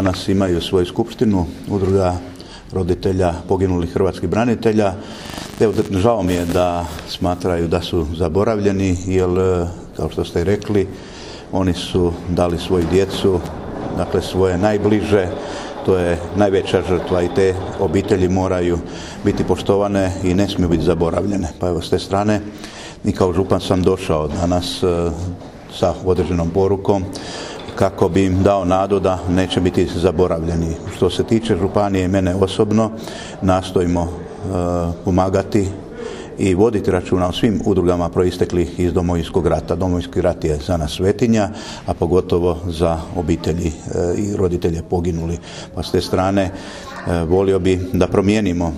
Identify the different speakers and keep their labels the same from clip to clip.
Speaker 1: danas imaju svoju skupštinu udruga roditelja poginulih hrvatskih branitelja. Evo, žao mi je da smatraju da su zaboravljeni, jer kao što ste rekli, oni su dali svoju djecu, dakle svoje najbliže. To je najveća žrtva i te obitelji moraju biti poštovane i ne smiju biti zaboravljene. Pa evo, s te strane i kao župan sam došao danas sa određenom porukom kako bi im dao nadu da neće biti zaboravljeni. Što se tiče županije i mene osobno, nastojimo pomagati i voditi računa o svim udrugama proisteklih iz Domovinskog rata. Domovinski rat je za nas svetinja, a pogotovo za obitelji i roditelje poginuli. Pa s te strane volio bi da promijenimo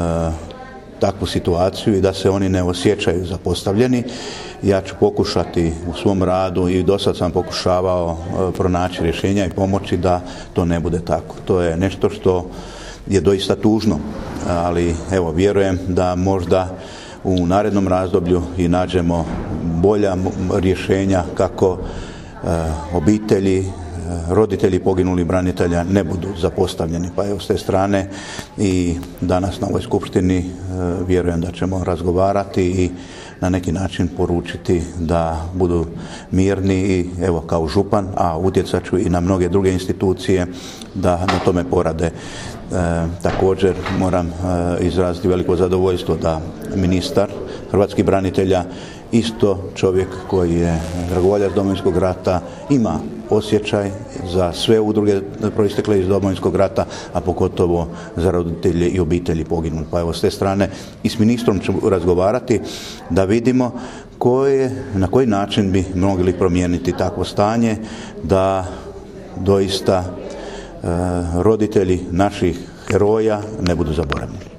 Speaker 1: takvu situaciju i da se oni ne osjećaju zapostavljeni. Ja ću pokušati u svom radu i do sad sam pokušavao pronaći rješenja i pomoći da to ne bude tako. To je nešto što je doista tužno, ali evo, vjerujem da možda u narednom razdoblju i nađemo bolja rješenja kako obitelji, roditelji poginulih branitelja ne budu zapostavljeni. Pa evo, s te strane i danas na ovoj skupštini vjerujem da ćemo razgovarati i na neki način poručiti da budu mirni i evo, kao župan, a utjecat ću i na mnoge druge institucije da na tome porade. Također moram izraziti veliko zadovoljstvo da ministar hrvatskih branitelja, isto čovjek koji je dragovoljac Domovinskog rata, ima osjećaj za sve udruge proistekle iz Domovinskog rata, a pogotovo za roditelje i obitelji poginulih. Pa evo, s te strane i s ministrom ću razgovarati da vidimo na koji način bi mogli promijeniti takvo stanje da doista roditelji naših heroja ne budu zaboravljeni.